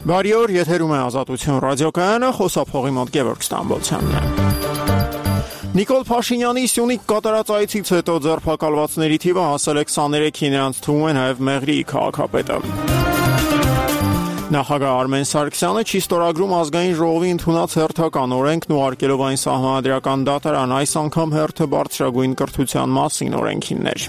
Բարի օր, եթերում է Ազատություն ռադիոկայանը, խոսափողի մոտ Գևորգ Ստամբոլցյանն է։ Նիկոլ Փաշինյանի Սյունիք կատարած այցից հետո ձերբակալվածների թիվը հասել է 23-ի, նրանց թվում է նաև Մեղրիի քաղաքապետը։ Նախագահ Արմեն Սարգսյանը չի ստորագրում ազգային ժողովի ընդունած հերթական օրենքն ու արգելով այն սահմանադրական դատարան, այս անգամ հերթը բարձրագույն կրթության մասին օրենքին էր։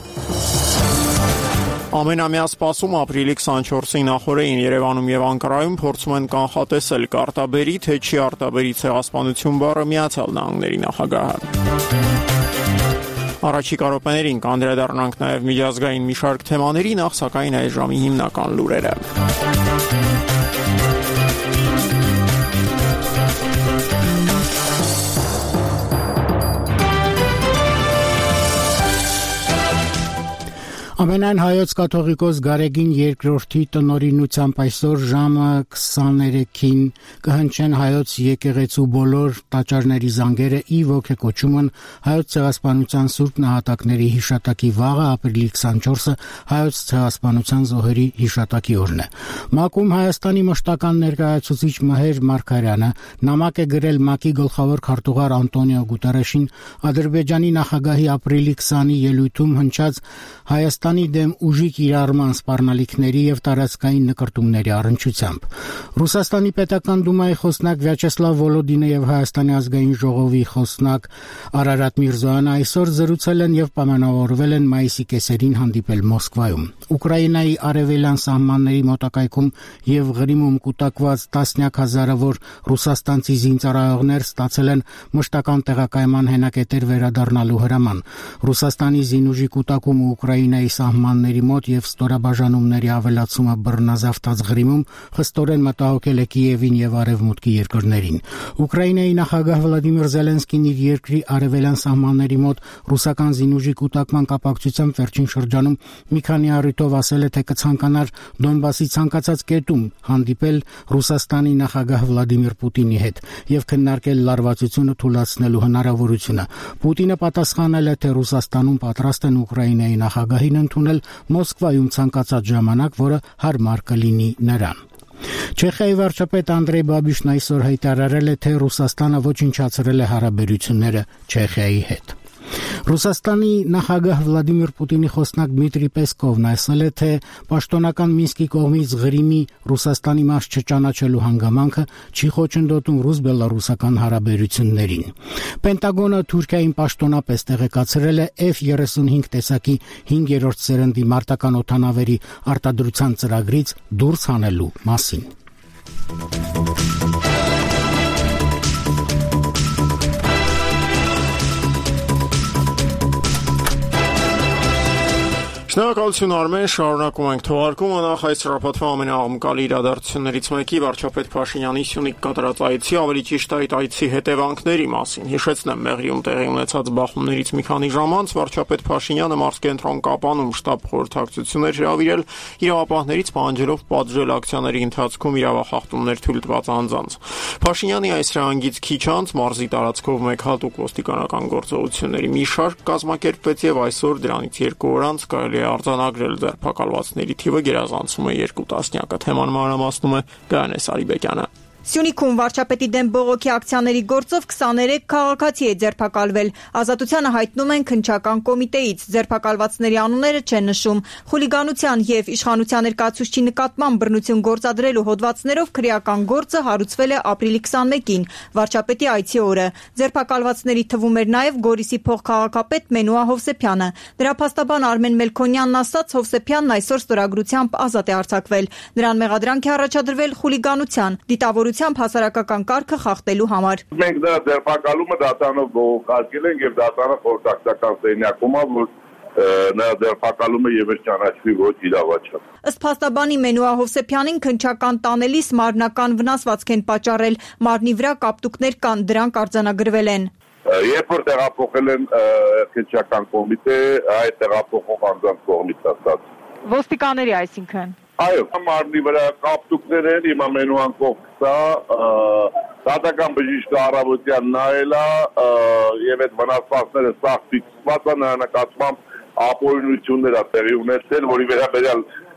Ամենամյա սպասում ապրիլի 24-ի նախօրեին Երևանում եւ Անկարայում փորձում են կանխատեսել կարտաբերի, թե չի արտաբերի ցեղասպանություն բառը Միացյալ Նահանգների նախագահը։ Առաջիկա րոպեներին կանդրադառնանք նաեւ միջազգային մի շարք թեմաների, նախ սակայն այս ժամի հիմնական լուրերը։ Ամենայն հայոց կաթողիկոս Գարեգին II տնօրինությամբ այսօր ժամը 23-ին կհնչեն հայոց եկեղեցու բոլոր տաճարների զանգերը ի ոգեկոչումն հայոց ցեղասպանության սուրբ նահատակների հիշատակի վաղը ապրիլի 24-ը հայոց ցեղասպանության զոհերի հիշատակի օրն է։ ՄԱԿ-ում Հայաստանի մշտական ներկայացուցիչ Մհեր Մարգարյանը նամակ է գրել ՄԱԿ-ի գլխավոր քարտուղար Անտոնիո Գուտերեշին Ադրբեջանի նախագահի ապրիլի 20-ի ելույթում հնչած Հայաստանի դեմ ուժի կիրառման սպառնալիքների եւ տարածքային նկրտումների առնչությամբ։ Ռուսաստանի պետական դումայի խոսնակ Վյաչեսլավ Վոլոդինը եւ Հայաստանի ազգային ժողովի խոսնակ Արարատ Միրզոյանը այսօր զրուցել են եւ պայմանավորվել են մայիսի կեսերին հանդիպել Մոսկվայում։ Ուկրաինայի արևելյան սահմանների մոտակայքում եւ Ղրիմում կուտակված տասնյակ հազարավոր ռուսաստանցի զինծառայողներ ստացել են մշտական տեղակայման հենակետեր վերադառնալու հրաման։ Ռուսաստանի զինուժի կուտակումը Ուկրաինայի սահմանների մոտ եւ ստորաբաժանումների ավելացումը բռնազավթած Ղրիմում խստորեն մտահոգել է Կիևին եւ արևմուտքի երկրներին։ Ուկրաինայի նախագահ Վլադիմիր Զելենսկին իր երկրի արևելյան սահմանների մոտ ռուսական զինուժի կուտակման կապակցությամբ վերջին շրջանում մի քանի առիթով ասել է, թե կցանկանար Դոնբասի ցանկացած կետում հանդիպել Ռուսաստանի նախագահ Վլադիմիր Պուտինի հետ եւ քննարկել լարվածությունը թույլատնելու հնարավորությունը։ Պուտինը պատասխանել է, թե Ռուսաստանում պատրաստ են Ուկրաինայի նախագահին ընդունել Մոսկվայում ցանկացած ժամանակ, որը հարմար կլինի նրան։ Չեխիայի վարչապետ Անդրեյ Բաբիշն այսօր հայտարարել է, թե Ռուսաստանը ոչնչացրել է հարաբերությունները Չեխիայի հետ։ Ռուսաստանի նախագահ Վլադիմիր Պուտինի խոսնակ Դմիտրի Պեսկովն ասել է, թե պաշտոնական Մինսկի կողմից Ղրիմի Ռուսաստանի մաս չճանաչելու հանգամանքը չի խոչընդոտում ռուս-բելարուսական հարաբերություններին։ Պենտագոնը Թուրքիային պաշտոնապես տեղեկացրել է F-35 տեսակի 5-րդ սերնդի մարտական օդանավերի արտադրության ծրագրից դուրս հանելու մասին։ Շնորհակալություն Արմեն, շարունակում ենք թողարկումը, նախ այս շաբաթվա ամենաաղմկալի իրադարձություններից մեկի վարչապետ Փաշինյանի Սյունիք կատարած այցի, ավելի ճիշտ այդ այցի հետևանքների մասին։ Հիշեցնեմ, Մեղրիում տեղի ունեցած բախումներից մի քանի ժամ անց վարչապետ Փաշինյանը մարզկենտրոն Կապանում շտաբ խորհրդակցություններ հրավիրել իրավապահներից պահանջելով պատժել ակցիաների ընթացքում իրավախախտումներ թույլ տված անձանց։ Փաշինյանի այս հրահանգից քիչ անց մարզի տարածքով մեկ հատուկ ոստիկանական գործողությունների մի շարք կազմակերպվեց եւ այսօր դրանից 2 օր անց կարելի արձանագրել ձերբակալվածների թիվը գերազանցում է 2 տասնյակը։ Թեման մանրամասնում է Գայանե Սարիբեկյանը։ Սյունիքում վարչապետի դեմ բողոքի ակցիաների գործով 23 քաղաքացի է ձերբակալվել։ Ազատությանը հայտնում են քննչական կոմիտեից։ Ձերբակալվածների անունները չեն նշում։ Խուլիգանության եւ իշխանության ներկայացուցչի նկատմամբ բռնություն գործադրելու հոդվածներով քրեական գործը հարուցվել է ապրիլի 21-ին, վարչապետի այցի օրը։ Ձերբակալվածների թվում էր նաեւ Գորիսի փոխքաղաքապետ Մենուա Հովսեփյանը։ Դրա փաստաբան Արմեն Մելքոնյանն ասաց, Հովսեփյանն այսօր ստորագրությամբ ազատ է արձակվել։ Նրան մեղադրանք է առաջադրվել խուլիգանության, դիտավորությամբ հասարակական կարգը խախտելու համար։ Մենք դա ձերբակալումը դատարանով բողոքարկել ենք եւ դատարանը խորհրդակցական սենյակում է, որ նա ձերբակալումը եւս ճանաչվի ոչ իրավաչափ։ Ըստ փաստաբանի Մենուա Հովսեփյանին քննչական տանելիս մարմնական վնասվածք են պատճառել, մարմնի վրա կապտուկներ կան, դրանք արձանագրվել են։ Երբ որ տեղափոխել են քննչական կոմիտե, այդ տեղափոխող անձանց կողմից ասած։ Ոստիկանների այսինքն։ Այո, մարմնի վրա կապտուկներ են, իմ ամենուան կողքսա, դատական բժիշկը առավոտյան նայել է եւ այդ վնասվածքները սաղ ֆիքսված են նկատմամբ ապօրինություններ է տեղի ունեցել, որի վերաբերյալ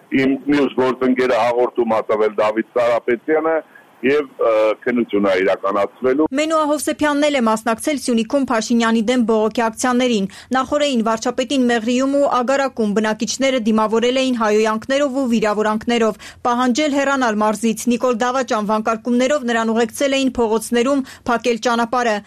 իմ մյուս գործընկերը հաղորդում հատվել Դավիթ Սարապետյանը եւ քննություն է իրականացվելու։ Մենուա Հովսեփյանն էլ է մասնակցել Սյունիքում Փաշինյանի դեմ բողոքի ակցիաներին։ Նախորդին վարչապետին Մեղրիում ու Ագարակում բնակիչները դիմավորել էին հայոյանքներով ու վիրավորանքներով, պահանջել հեռանալ մարզից։ Նիկոլ Դավաճան վանկարկումներով նրան ուղեկցել էին փողոցներում փակել ճանապարհը։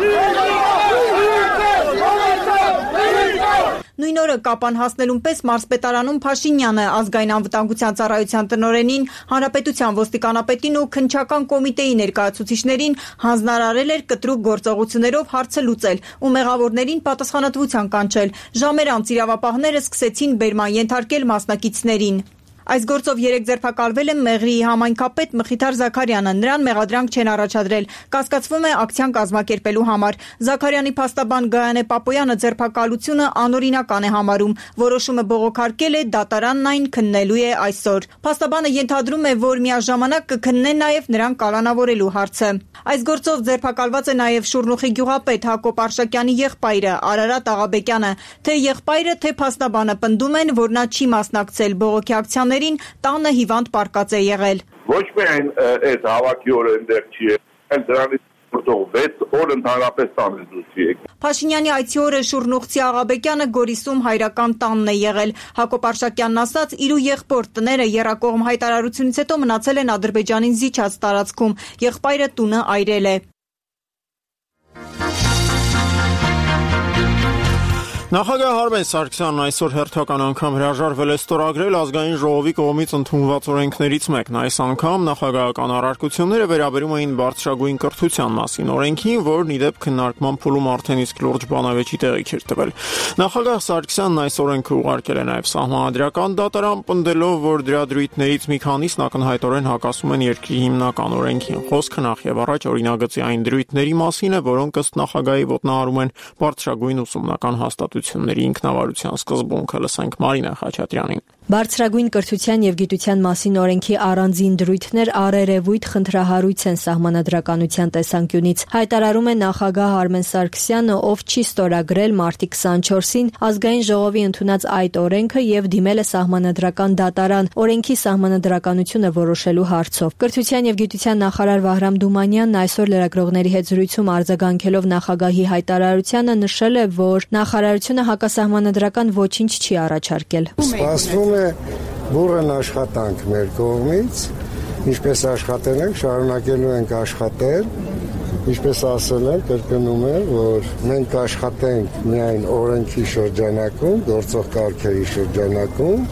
Նույն օրը Կապան հասնելուն պես մարզպետարանում Փաշինյանը ազգային անվտանգության ծառայության տնօրենին, հանրապետության ոստիկանապետին ու քննչական կոմիտեի ներկայացուցիչներին հանձնարարել էր կտրուկ գործողություններով հարցը լուծել ու մեղավորներին պատասխանատվության կանչել։ Ժամեր անց իրավապահները սկսեցին բերման ենթարկել մասնակիցներին։ Այս գործով 3 ձերբակալվել է Մեղրիի համայնքապետ Մխիթար Զաքարյանը, նրան մեղադրանք չեն առաջադրել, կասկածվում է ակցիան կազմակերպելու համար։ Զաքարյանի փաստաբան Գայանե Պապոյանը ձերբակալությունը անօրինական է համարում, որոշումը բողոքարկել է, դատարանն այն քննելու է այսօր։ Փաստաբանը ենթադրում է, որ միաժամանակ կքննեն նաև նրան կալանավորելու հարցը։ Այս գործով ձերբակալված է նաև Շուռնուխի գյուղապետ Հակոբ Արշակյանի եղբայրը Արարատ Աղաբեկյանը, թե եղբայրը, թե փաստաբանը պնդում են, որ նա չի մասնակցել բողոքի ակցիաներին, տանը հիվանդ պառկած է եղել։ Ոչ միայն այդ հավաքի օրը այնտեղ չի եղել, դրանից հետո 6 օր ընդհանրապես տանից դուրս չի եկել։ Փաշինյանի այցի օրը Շուռնուխցի Աղաբեկյանը Գորիսում հայրական տանն է եղել։ Հակոբ Արշակյանն ասաց, իր ու եղբոր տները եռակողմ հայտարարությունից հետո մնացել են Ադրբեջանին զիջած տարածքում։ Եղբայրը տունը այրել է։ Նախագահ Արմեն Սարգսյանն այսօր հերթական անգամ հրաժարվել է ստորագրել ազգային ժողովի կողմից ընդունված օրենքներից մեկն։ Այս անգամ նախագահական առարկությունները վերաբերում էին բարձրագույն կրթության մասին օրենքին, որն ի դեպ քննարկման փուլում արդեն իսկ լուրջ բանավեճի տեղիք էր տվել։ Նախագահ Սարգսյանն այս օրենքը ուղարկել է նաև Սահմանադրական դատարան, պնդելով, որ դրա դրույթներից մի քանիսն ակնհայտորեն հակասում են երկրի հիմնական օրենքին։ Խոսքը նախ եւ առաջ օրինագծի այն դրույթների մասին է, որոնք ըստ նախագահի ոտնահարում են բարձրագույն ուսումնական հաստատությունների ինքնավարության սկզբունքը։ Լսենք Մարինա Խաչատրյանին։ Բարձրագույն կրթության եւ գիտության մասին օրենքի առանձին դրույթներ առերևույթ խնդրահարույց են Սահմանադրականության տեսանկյունից, հայտարարում է նախագահ Արմեն Սարգսյանը, ով չի ստորագրել մարտի 24-ին ազգային ժողովի ընդունած այդ օրենքը եւ դիմել է Սահմանադրական դատարան օրենքի սահմանադրականությունը որոշելու հարցով։ Կրթության եւ գիտության նախարար Վահրամ Դումանյանն այսօր լրագրողների հետ զրույցում արձագանքելով նախագահի հայտարարությանը նշել է, որ նախարարությունը հակասահմանադրական ոչինչ չի առաջարկել։ Սպասվում է բուրըն աշխատանք մեր կողմից, ինչպես աշխատել ենք, շարունակելու ենք աշխատել, ինչպես ասել եմ, կրկնում եմ, որ մենք աշխատենք միայն օրենքի շրջանակում, գործող կարգերի շրջանակում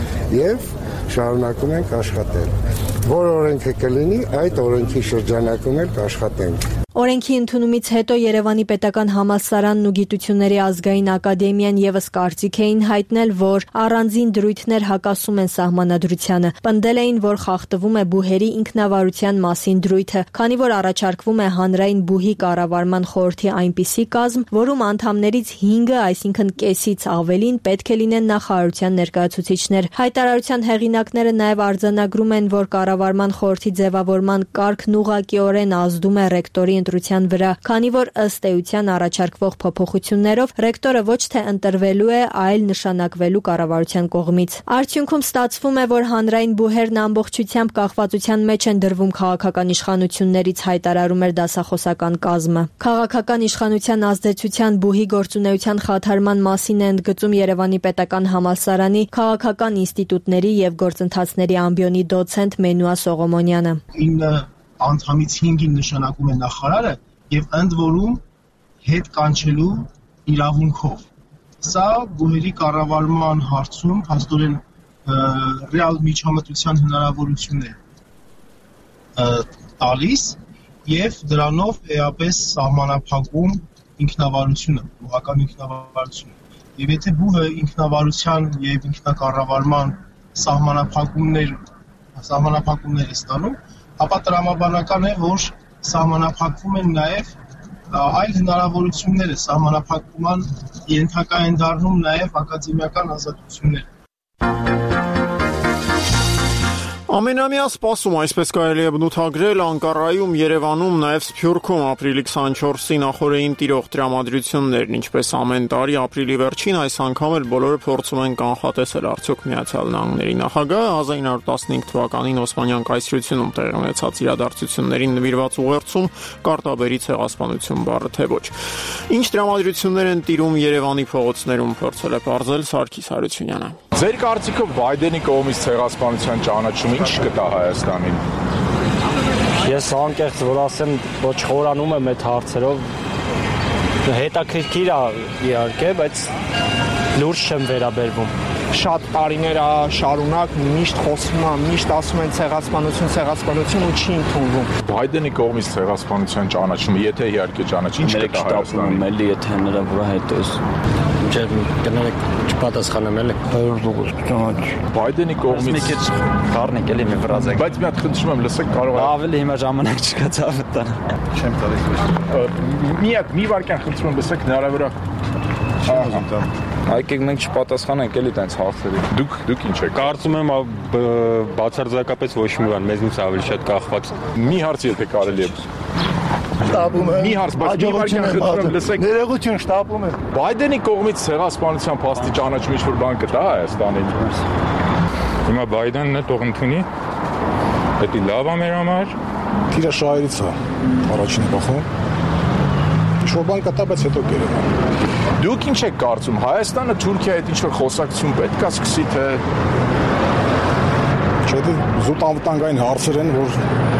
եւ շարունակում ենք աշխատել։ Որ օրենքը կլինի, այդ օրենքի շրջանակում էլ կաշխատենք։ Օրենքի ընդունումից հետո Երևանի պետական համալսարանն ու Գիտությունների ազգային ակադեմիան եւս կարծիք էին հայտնել, որ առանձին դրույթներ հակասում են սահմանադրությանը։ Պնդել էին, որ խախտվում է բուհերի ինքնավարության մասին դրույթը, քանի որ առաջարկվում է հանրային բուհի կառավարման խորհրդի այնպիսի կազմ, որում անդամներից 5-ը, այսինքն կեսից ավելին, պետք է լինեն նախարարության ներկայացուցիչներ։ Հայտարարության հեղինակները նաեւ արձանագրում են, որ կառավարման խորհրդի ձևավորման կարգն ուղղակիորեն ազդում է ռեկտորի ընտրության վրա, քանի որ ըստ էության առաջարկվող փոփոխություններով ռեկտորը ոչ թե ընտրվելու է, այլ նշանակվելու կառավարության կողմից։ Արդյունքում ստացվում է, որ հանրային բուհերն ամբողջությամբ կախվածության մեջ են դրվում քաղաքական իշխանություններից, հայտարարում էր դասախոսական կազմը։ Քաղաքական իշխանության ազդեցության բուհի գործունեության խաթարման մասին է ընդգծում Երևանի պետական համալսարանի քաղաքական ինստիտուտների եւ գործընթացների ամբիոնի դոցենտ Մենուա Սողոմոնյանը։ Անդամից 5-ին նշանակում է նախարարը եւ ընդ որում հետ կանչելու իրավունքով։ Սա բուհերի կառավարման հարցում հաստորեն ռեալ միջամտության հնարավորություն է տալիս եւ դրանով էապես սահմանափակում ինքնավարությունը, բուհական ինքնավարությունը։ Եվ եթե բուհը ինքնավարության եւ ինքնակառավարման սահմանափակումներ է ստանում, ապա տրամաբանական է, որ սահմանափակվում են նաև այլ հնարավորությունները, սահմանափակման ենթակա են դառնում նաև ակադեմիական ազատությունները։ Ամենամյա սպասում, այսպես կարելի է բնութագրել, Անկարայում, Երևանում, նաև Սփյուռքում ապրիլի 24-ի նախօրեին տիրող տրամադրություններն, ինչպես ամեն տարի ապրիլի վերջին, այս անգամ էլ բոլորը փորձում են կանխատեսել արդյոք Միացյալ Նահանգների նախագահը 1915 թվականին Օսմանյան կայսրությունում տեղի ունեցած իրադարձություններին նվիրված ուղերձում կարտաբերի ցեղասպանություն բառը թե ոչ։ Ինչ տրամադրություններ են տիրում Երևանի փողոցներում, փորձել է պարզել Սարգիս Հարությունյանը։ Ձեր կարծիքով Բայդենի կողմից ցեղասպանության ճանաչումը ինչ կտա Հայաստանին։ Ես անկեղծ որ ասեմ, ոչ խորանում եմ այդ հարցերով, հետաքրքիր է իհարկե, բայց լուրջ չեմ վերաբերվում։ Շատ տարիներ շարունակ միշտ խոսվում է, միշտ ասում են ցեղասպանություն ու չի ընդունվում։ Բայդենի կողմից ցեղասպանության ճանաչումը, եթե իհարկե ճանաչ, ինչ կտա Հայաստանին։ Էլի եթե նրա վրա հետո կներեք չպատասխանեմ էլի 100% ճանաչ։ Բայդենի կողմից մի քիչ դառնեք էլի մի վրազեք։ Բայց մի հատ խնդրում եմ, լսեք, կարող է ավելի հիմա ժամանակ չկա ցավը տան։ Չեմ տալիս։ Մի վարքյան խնդրում եմ, լսեք, նրա վրա Այկեք մենք չպատասխանենք էլի տենց հարցերի։ Դուք ինչ եք։ Կարծում եմ բացարձակապես ոչ մի բան, մեզնից ավելի շատ կախված։ Մի հարց եթե կարելի է։ Շտապում եմ։ Մի հարց, բայց մի վարքյան խնդրում եմ, լսեք։ Ներողություն, շտապում եմ։ Բայդենի կողմից ցեղասպանության փաստի ճանաչումը ինչ-որ բան կտա Հայաստանին։ Հիմա Բայդենն է թող ընդունի։ Դա լավ է մեր համար։ Տիրաշահերից է առաջին բախում։ Ինչ-որ բան կտա, բայց հետո կերևա։ Դուք ինչ եք կարծում, Հայաստանը Թուրքիայի հետ ինչ-որ խոսակցություն պետք է սկսի, թե չէ՞ դե զուտ անվտանգային հարցեր են, որ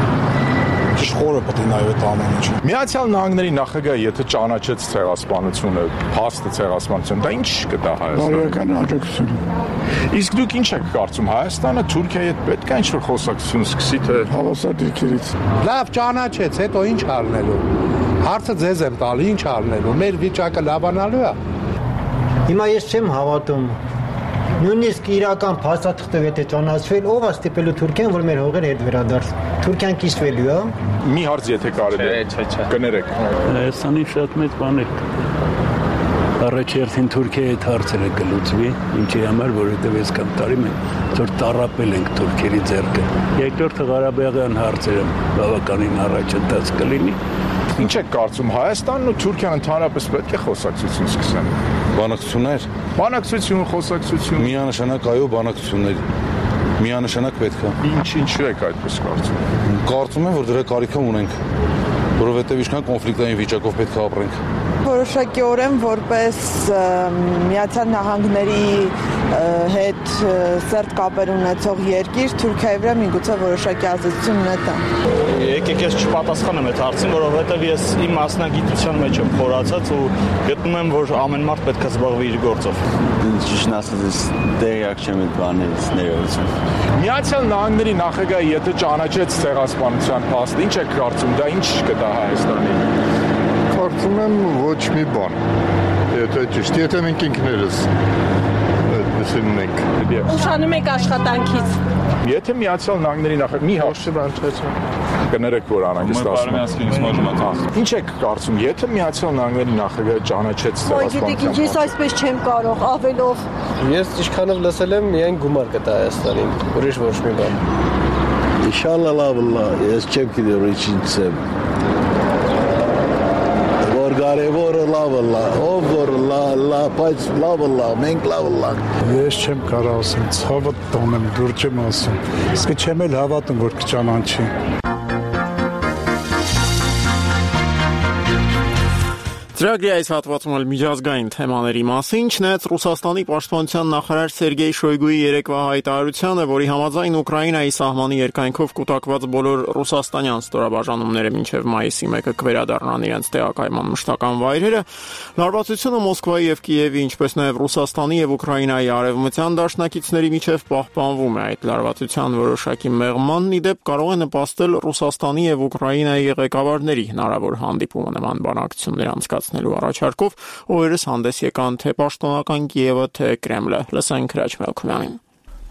Շխորը պետք է նայել այդ ամեն ինչը։ Միացյալ Նահանգների նախագահը եթե ճանաչեց ցեղասպանությունը, փաստը ցեղասպանություն, դա ինչ կտա Հայաստանին։ Բարոյական աջակցություն։ Իսկ դուք ինչ եք կարծում, Հայաստանը Թուրքիայի հետ պետք է ինչ-որ խոսակցություն սկսի, թե հավասարդիկերից։ Լավ ճանաչեց, հետո ինչ արնելու։ Հարցը ձեզ եմ տալի, ինչ արնելու։ Մեր վիճակը լավանալու է։ Հիմա ես չեմ հավատում։ Նույնիսկ իրական փաստաթղթով եթե ճանաչվել, ով է ստիպելու Թուրքիան, որ մեր հողերը հետ վերադարձ։ Թուրքիան կիսվելու է։ Մի հարց եթե կարելի է։ Չէ։ Կներեք։ Հայաստանի շատ մեծ բան է։ Առաջերտին Թուրքիայի հետ հարցերը կլուծվի, ինչի համար, որովհետև այս կամ տարի մենք որ տառապել ենք թուրքերի ձեռքը։ Երկրորդը Ղարաբաղյան հարցերը բավականին առաջընթաց կլինի։ Ինչ եք կարծում, Հայաստանն ու Թուրքիան ընդհանրապես պետք է խոսակցություն սկսեն։ Բանակցություններ։ Բանակցություն, խոսակցություն։ Միանշանակ այո, բանակցություններ։ Միանշանակ պետք է։ Ինչու եք այդպես կարծում։ Կարծում եմ, որ դրա կարիքը ունենք, որովհետև ինչքան կոնֆլիկտային վիճակով պետք է ապրենք։ Որոշակիորեն որպես Միացյալ Նահանգների հետ սերտ կապեր ունեցող երկիր Թուրքիայի վրա միգուցե որոշակի ազդեցություն ունենա։ Եկեք ես չպատասխանեմ այդ հարցին, որովհետև ես իմ մասնագիտության մեջ եմ խորացած ու գտնում եմ, որ ամեն մարդ պետք է զբաղվի իր գործով։ Ճիշտն ասած, տեղյակ չեմ այդ բաներից, ներողություն։ Միացյալ Նահանգների նախագահը եթե ճանաչեց ցեղասպանության փաստը, ինչ եք կարծում, դա ինչ կտա Հայաստանին։ Կարծում եմ ոչ մի բան։ Եթե ճիշտ, եթե մենք ինքներս այդպես ենք։ Ուշանում եք աշխատանքից։ Եթե Միացյալ Նահանգների նախագահը մի հաշվի կներեք որ անհանգստացում է։ Ինչ եք կարծում, եթե Միացյալ Նահանգների նախագահը ճանաչեց ցեղասպանության։ Ես այսպես չեմ կարող, ավելով։ Ես ինչքանով լսել եմ, միայն գումար կտա Հայաստանին, ուրիշ ոչ մի բան։ Ինշալլա լավլա, ես չեմ գիտեմ ինչ եմ։ Որ կարևորը լավլա, ով որ լա, բայց լավլա, մենք լավլա։ Ես չեմ կարող ասեմ, ցավը տոնեմ, դուր չեմ ասում։ Իսկ չեմ էլ հավատում, որ կճանաչի։ Ծրագրի այս հատվածում էլ միջազգային թեմաների մասին չնայած Ռուսաստանի պաշտպանության նախարար Սերգեյ Շոյգուի երեկվա հայտարարությանը, որի համաձայն Ուկրաինայի սահմանի երկայնքով կուտակված բոլոր ռուսաստանյան ստորաբաժանումները մինչև մայիսի 1-ը կվերադառնան իրենց տեղակայման մշտական վայրերը, լարվածությունը Մոսկվայի եւ Կիևի, ինչպես նաեւ Ռուսաստանի եւ Ուկրաինայի արևմտյան դաշնակիցների միջև պահպանվում է։ Այդ լարվածության որոշակի մեղմանն ի դեպ կարող է նպաստել Ռուսաստանի եւ Ուկրաինայի ղեկավարների հնարավոր հանդիպումը նման բանակցություններ անցկացնելու առաջարկով օրերս հանդես եկան թե պաշտոնական Կիևը, թե Կրեմլը։ Լսենք Հրաչ Մելքումյանին։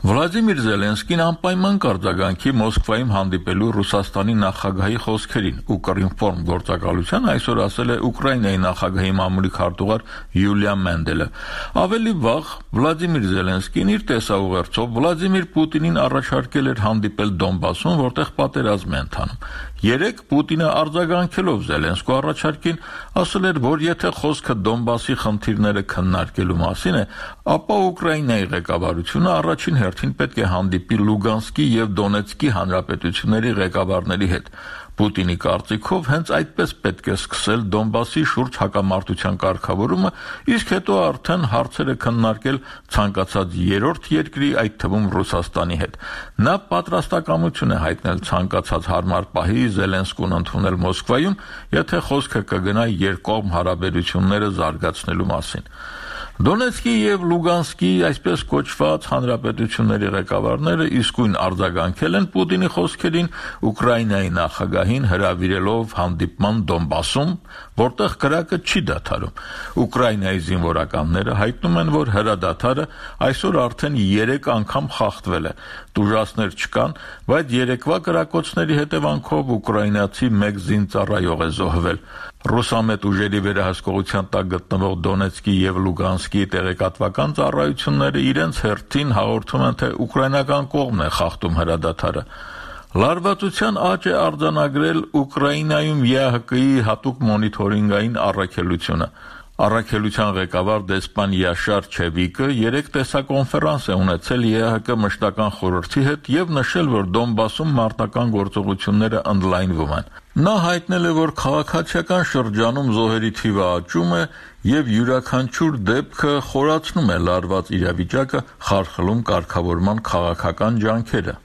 Վլադիմիր Զելենսկին անպայման կարձագանքի Մոսկվայում հանդիպելու Ռուսաստանի նախագահի խոսքերին ու կռինֆորմ գործակալության այսօր ասել է Ուկրաինայի նախագահի մամուլի քարտուղար Յուլիա Մենդելը։ Ավելի վաղ Վլադիմիր Զելենսկին իր տեսաուղերձով Վլադիմիր Պուտինին առաջարկել էր հանդիպել Դոնբասում, որտեղ պատերազմ է ընթանում։ Երեկ Պուտինը արձագանքելով Զելենսկու առաջարկին ասել էր, որ եթե խոսքը Դոնբասի խնդիրները քննարկելու մասին է, ապա Ուկրաինայի ղեկավարությունը առաջին հերթին պետք է հանդիպի Լուգանսկի եւ Դոնեցկի հանրապետությունների ղեկավարների հետ։ Պուտինի կարծիքով հենց այդպես պետք է սկսել Դոնբասի շուրջ հակամարտության կարգավորումը, իսկ հետո արդեն հարցերը քննարկել ցանկացած երրորդ երկրի, այդ թվում Ռուսաստանի հետ։ Նա պատրաստակամություն է հայտնել ցանկացած հարմար պահի Զելենսկուն ընդունել Մոսկվայում, եթե խոսքը կգնա երկկողմ հարաբերությունները զարգացնելու մասին։ Դոնեցկի եւ Լուգանսկի այսպես կոչված հանրապետությունների ղեկավարները իսկույն արձագանքել են Պուտինի խոսքերին, Ուկրաինայի նախագահին հրավիրելով հանդիպման Դոնբասում, որտեղ կրակը չի դադարում։ Ուկրաինայի զինվորականները հայտնում են, որ հրադադարը այսօր արդեն 3 անգամ խախտվել է։ Տուժածներ չկան, բայց երեկվա կրակոցների հետևանքով ուկրաինացի 1 զինծառայող է զոհվել։ Ռուսամետ ուժերի վերահսկողության տակ գտնվող Դոնեցկի եւ Լուգանսկի տեղեկատվական ծառայությունները իրենց հերթին հաղորդում են, թե ուկրաինական կողմն է խախտում հրադադարը։ Լարվածության աճ է արձանագրել Ուկրաինայում ԵԱՀԿ-ի հատուկ մոնիթորինգային առաքելությունը։ Առաքելության ղեկավար դեսպան Յաշար Չևիկը երեք տեսակոնֆերանս է ունեցել ԵԱՀԿ մշտական խորհրդի հետ եւ նշել, որ Դոնբասում մարտական գործողությունները ընդլայնվում են։ Նա հայտնել է, որ քաղաքացիական շրջանում զոհերի թիվը աճում է եւ յուրաքանչյուր դեպքը խորացնում է լարված իրավիճակը, խարխլում կարգավորման քաղաքական ջանքերը։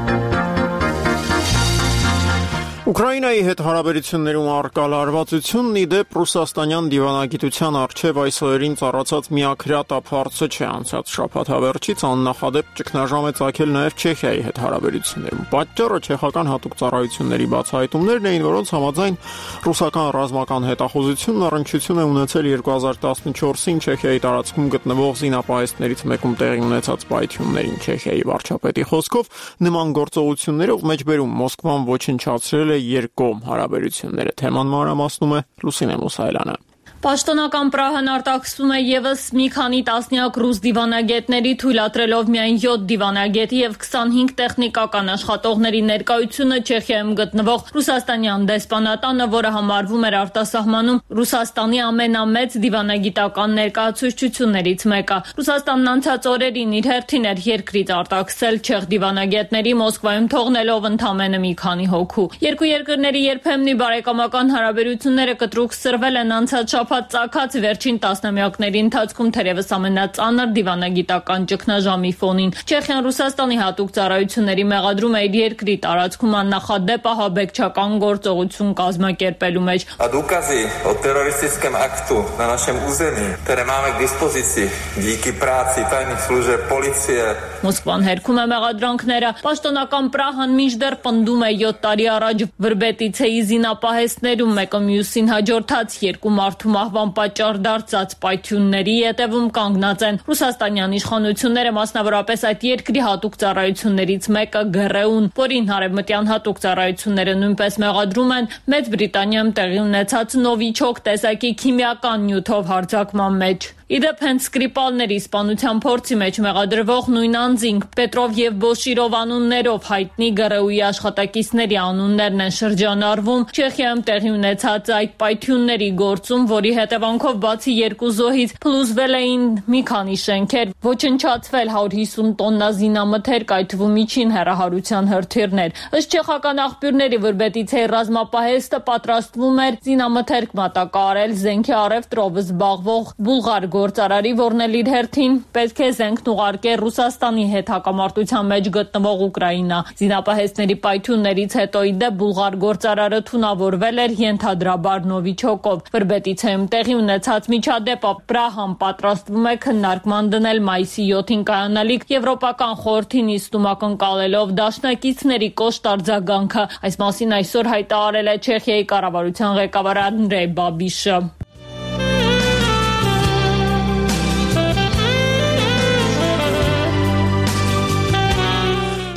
Ուկրաինայի հետ հարաբերություններում առկա լարվածությունն ի դեպ ռուսաստանյան դիվանագիտության առջև այս օրերին ծառացած միակ հրատապարծը չէ։ Անցած շաբաթավերջից աննախադեպ ճգնաժամ է ծագել նաև Չեխիայի հետ հարաբերություններում։ Պատճառը չեխական հատուկ ծառայությունների բացահայտումներն էին, որոնց համաձայն ռուսական ռազմական հետախուզությունն առնչություն է ունեցել 2014-ին Չեխիայի տարածքում գտնվող զինապահեստներից մեկում տեղի ունեցած պայթյուններին։ Չեխիայի վարչապետի խոսքով նման գործողություններով մեջբերում Մոսկվան ոչնչացրել երկկողմ հարաբերությունները։ Թեման մանրամասնում է Լուսինե Մուսայելյանը։ Պաշտոնական Պրահան արտաքսում է եւս մի քանի տասնյակ ռուս դիվանագետների, թույլատրելով միայն 7 դիվանագետի եւ 25 տեխնիկական աշխատողների ներկայությունը Չեխիայում գտնվող ռուսաստանյան դեսպանատանը, որը համարվում էր արտասահմանում Ռուսաստանի ամենամեծ դիվանագիտական ներկայացուցչություններից մեկը։ Ռուսաստանն անցած օրերին իր հերթին էր երկրից արտաքսել չեխ դիվանագետների, Մոսկվայում թողնելով ընդամենը մի քանի հոգու։ Երկու երկրների երբեմնի բարեկամական հարաբերությունները կտրուկ սրվել են անցած շաբաթ ծագած վերջին տասնամյակների ընթացքում թերևս ամենածանր դիվանագիտական ճգնաժամի ֆոնին։ Չեխիան Ռուսաստանի հատուկ ծառայությունների մեղադրում է իր երկրի տարածքում աննախադեպ ահաբեկչական գործողություն կազմակերպելու մեջ։ Důkazy o teroristickém aktu na našem území, které máme k dispozici díky práci tajných služeb policie. Մոսկվան հերքում է մեղադրանքները։ Պաշտոնական Պրահան մինչդեռ պնդում է 7 տարի առաջ Վրբետիցեի զինապահեստներում մեկը մյուսին հաջորդած երկու մարդու մահվան պատճառ դարձած պայթյունների հետևում կանգնած են ռուսաստանյան իշխանությունները, մասնավորապես այդ երկրի հատուկ ծառայություններից մեկը ԳՌՈ-ն, որին հարևմտյան հատուկ ծառայությունները նույնպես մեղադրում են Մեծ Բրիտանիայում տեղի ունեցած Նովիչոկ տեսակի քիմիական նյութով հարձակման մեջ։ Իդեպ հենց Սկրիպալների սպանության փորձի մեջ մեղադրվող նույն անձինք Պետրով եւ Բոշիրով անուններով հայտնի ԳՌՈ-ի աշխատակիցների անուններն են շրջանառվում Չեխիայում տեղի ունեցած այդ պայթյունների գործում, որի հետևանքով բացի երկու զոհից փլուզվել էին մի քանի շենքեր, ոչնչացվել 150 տոննա զինամթերք, այդ թվում միջին հեռահարության հրթիռներ։ Ըստ չեխական աղբյուրների Վրբետիցեի ռազմապահեստը պատրաստվում էր զինամթերք մատակարարել զենքի առևտրով զբաղվող բուլղար գործարարի, որն էլ իր հերթին պետք է զենքն ուղարկեր Ռուսաստանի հետ հակամարտության մեջ գտնվող Ուկրաինա։ Զինապահեստների պայթյուններից հետո իդեպ բուլղար գործարարը թունավորվել էր ենթադրաբար Նովիչոկով։ Վրբետիցեում տեղի ունեցած միջադեպը Պրահան պատրաստվում է քննարկման դնել մայիսի 7-ին կայանալիք Եվրոպական խորհրդի նիստում ակնկալելով դաշնակիցների կոշտ արձագանքը։ Այս մասին այսօր հայտարարել է Չեխիայի կառավարության ղեկավար Անդրեյ Բաբիշը։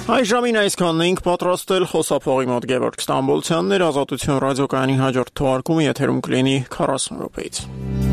Այժմին այսքանն էինք պատրաստել խոսափողի մոտ Գևորգ Ստամբոլցյանն էր, Ազատություն ռադիոկայանի հաջորդ թողարկումը եթերում կլինի 40 րոպեից։